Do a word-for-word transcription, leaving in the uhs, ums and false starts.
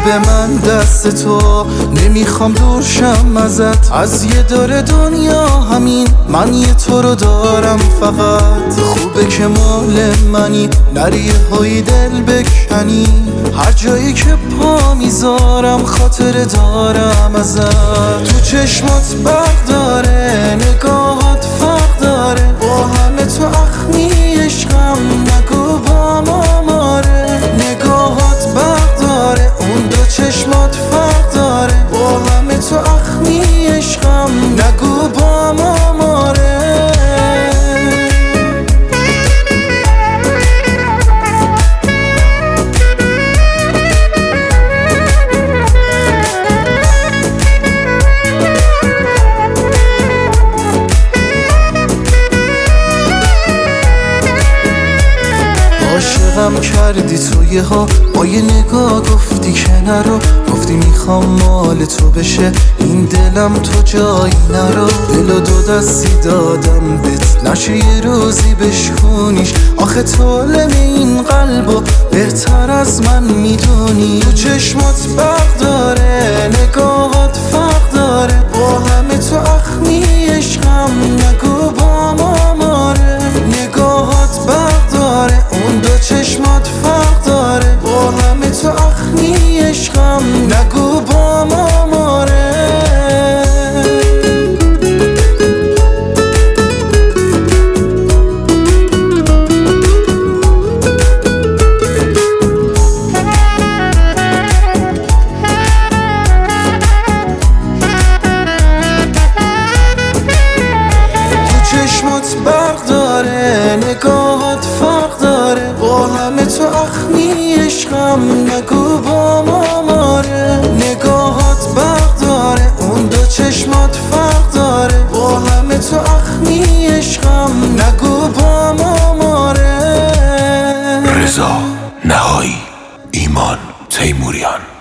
به من دست تو، نمیخوام دورشم ازت. از یه دور دنیا همین من یه تو رو دارم فقط. خوبه که مال منی، نری های دل بکنی. هر جایی که پا میذارم خاطر دارم ازت. تو چشمات برق داره، نگاهات فرق داره. با همه تو اخمی عشقم، نگو با ما ماره. نگاهات برق داره، اون دو چشمات فرق داره. با همه تو اخمی عشقم، نگو با ما ماره. عاشقم کردی توی ها، با یه نگاه گفتی که نرو. گفتی میخوام مال تو بشه این دلم، تو جایی نرو. دل و دو دستی دادم بهت، نشه یه روزی بشکونیش. آخه تو لم این قلبو بهتر از من میدونی. تو چشمات برق داره، نگاهات فرق داره. با همه تو اخمی عشقم، نگو با ما ماره. نگاهات برق داره، اون دو چشمات فرق داره. با همه تو اخمی عشقم، نگو با ما ماره. تو چشمات برق داره، نگاهات فرق داره. با همه تو اخمی عشقم، نگو با ما ماره. نگاهات برق داره، اون دو چشمات فرق داره. با همه تو اخمی عشقم، نگو با ما ماره. رضا نهایی، ایمان تیموریان.